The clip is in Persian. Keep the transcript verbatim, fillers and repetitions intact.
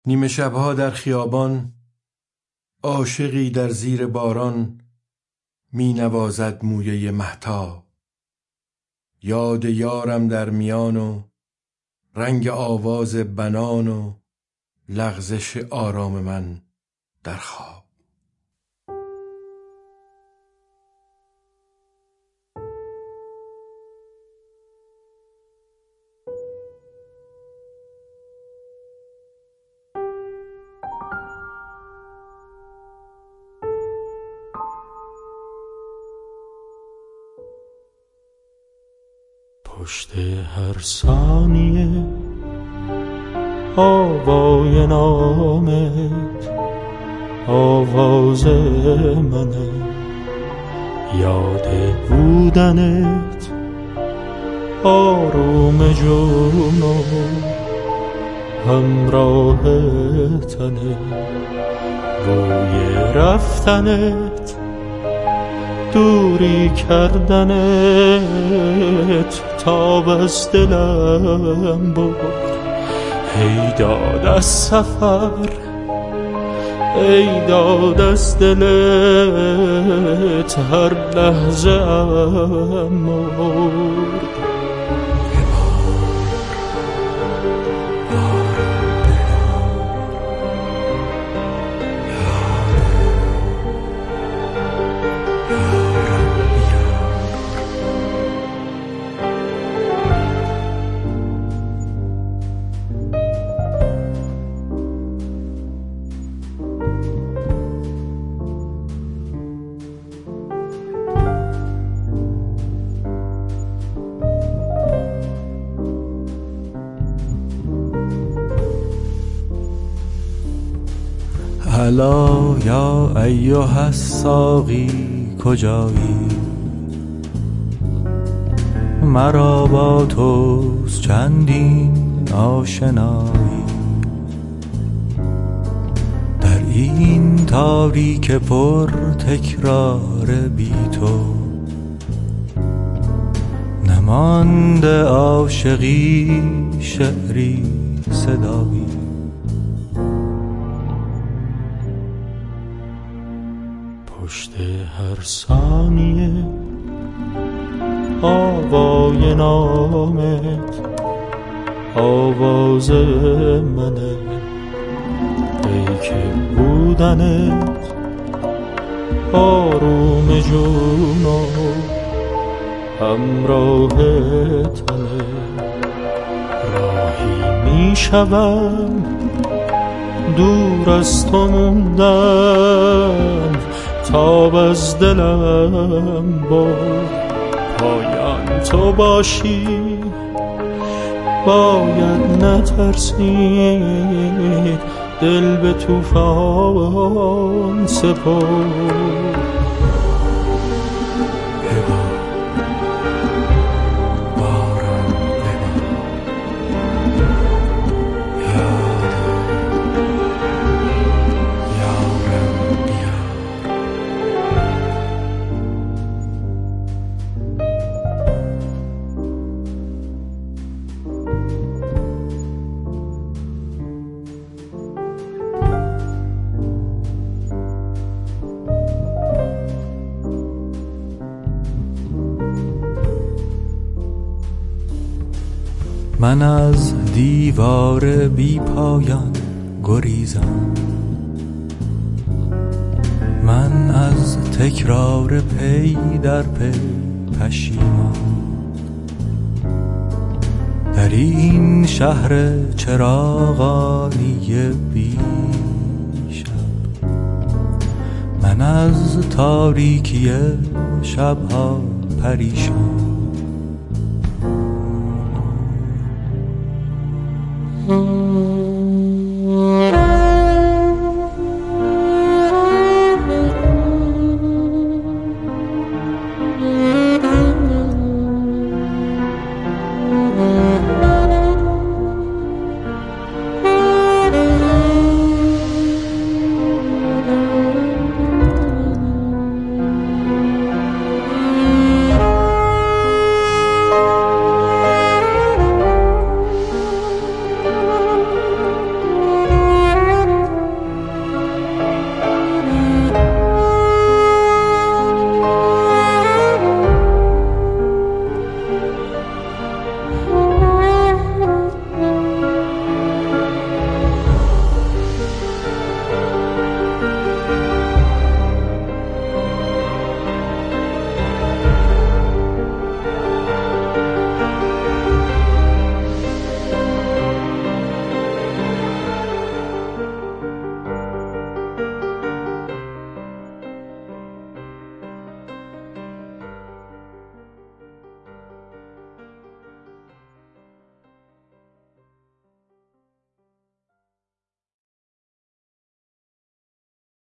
نیمه شبها در خیابان، عاشقی در زیر باران می نوازد مویه مهتاب. یاد یارم در میان و رنگ آواز بنان و لغزش آرام من در خواب. پشت هر ثانیه آوای نامت آواز منه، یاد بودنت آروم جون و همراه تنه، روی رفتنت دوری کردنت تاب از دلم برد. ای داد از سفر، ای داد از دلت هر لحظه ام مرد. هلا یا ایها الساقی کجایی؟ مرا با توست چندین آشنایی، در این تاریک پر تکرار بی تو نمانده عاشقی شعری صدایی. پشت هر ثانیه آوای نامت آواز منه، ای که بودنت آروم جون و همراه تنه، راهی می شوم دور از تو موندن تاب از دلم برد. پایان تو باشی باید نترسید، دل به طوفان سپرد. من از دیوار بی پایان گریزم، من از تکرار پی در پی پشیمان، در این شهر چراغانی بی شب، من از تاریکی شبها پریشان. Mm-hmm.